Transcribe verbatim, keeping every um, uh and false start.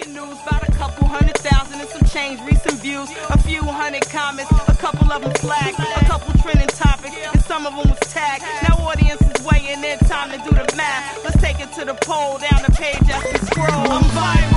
news, about a couple hundred thousand and some change, recent views, a few hundred comments, a couple of them flagged, a couple trending topics, and some of them was tagged. Now audience is weighing in, time to do the math. Let's take it to the poll, down the page as we scroll. I'm viral.